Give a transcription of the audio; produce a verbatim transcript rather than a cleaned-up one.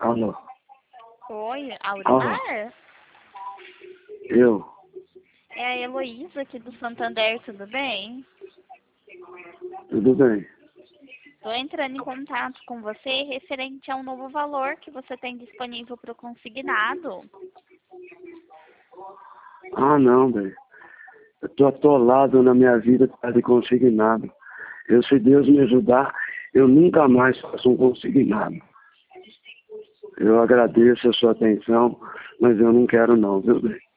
Alô? Oi, Alô? Aurimar? Eu? É a Heloísa aqui do Santander, tudo bem? Tudo bem? Estou entrando em contato com você referente a um novo valor que você tem disponível para o consignado. Ah, não, velho. Eu tô atolado na minha vida por causa de consignado. Eu, se Deus me ajudar, eu nunca mais faço um consignado. Eu agradeço a sua atenção, mas eu não quero não, viu, bem?